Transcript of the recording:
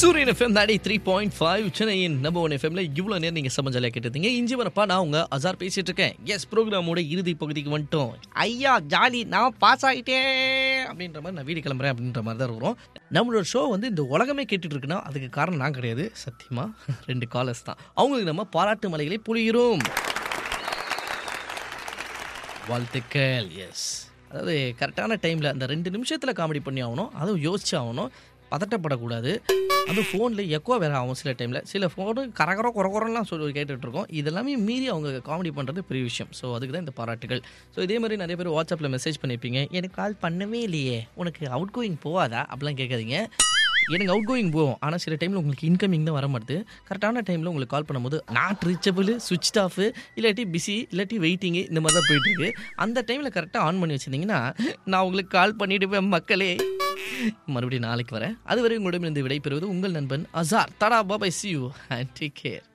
சூரியன் எஃப்எம் 3.5 சென்னையின் நம்பர் 1 எஃப்எம்ல இவ்வளோ நேரம் நீங்கள் சமஞ்சாலியாக கேட்டிருந்தீங்க. இஞ்சி வரப்பா நான் உங்க அசார் பேசிட்டு இருக்கேன். எஸ், ப்ரோக்ராமோட இறுதி பகுதிக்கு வந்துட்டோம். ஐயா ஜாலி, நான் பாஸ் ஆகிட்டேன் அப்படின்ற மாதிரி நான் வீடு கிளம்புறேன் அப்படின்ற மாதிரி தான் இருக்கிறோம். நம்மளோட ஷோ வந்து இந்த உலகமே கேட்டுட்டு இருக்குன்னா அதுக்கு காரணம் நான் கிடையாது, சத்தியமா 2 காலர்ஸ் தான். அவங்களுக்கு நம்ம பாராட்டு மலைகளை பொழிகிறோம். வாழ்த்துக்கள். எஸ், அதாவது கரெக்டான டைமில் அந்த 2 நிமிஷத்தில் காமெடி பண்ணி ஆகணும், அதுவும் யோசிச்சு ஆகணும், பதட்டப்படக்கூடாது. அதுவும் ஃபோனில் எக்கோ வேறு ஆகும் சில டைமில். சில ஃபோனு குறகுறலாம் சொல்லி கேட்டுட்ருக்கோம். இதெல்லாமே மீறி அவங்க காமெடி பண்ணுறது பெரிய விஷயம். ஸோ அதுக்கு தான் இந்த பாராட்டுகள். ஸோ இதே மாதிரி நிறைய பேர் வாட்ஸ்அப்பில் மெசேஜ் பண்ணியிருப்பீங்க, எனக்கு கால் பண்ணவே இல்லையே, உனக்கு அவுட் கோயிங் போகாதா அப்படிலாம் கேட்காதீங்க. எனக்கு அவுட் கோயிங் போகும், ஆனால் சில டைமில் உங்களுக்கு இன்கமிங் தான் வர மாட்டுது. கரெக்டான டைமில் உங்களுக்கு கால் பண்ணும்போது நாட் ரீச்சபிள், சுவிட்ச் ஆஃபு, இல்லாட்டி பிஸி, இல்லாட்டி வெயிட்டிங்கு, இந்த மாதிரி தான் போயிட்டுருக்கு. அந்த டைமில் கரெக்டாக ஆன் பண்ணி வச்சுருந்தீங்கன்னா நான் உங்களுக்கு கால் பண்ணிவிடுவேன் மக்களே. மறுபடியும் நாளைக்கு வரேன். அதுவரை உங்களிடமிருந்து விடைபெறுவது உங்கள் நண்பன் அசார். தடா பாபாய், see you and take care.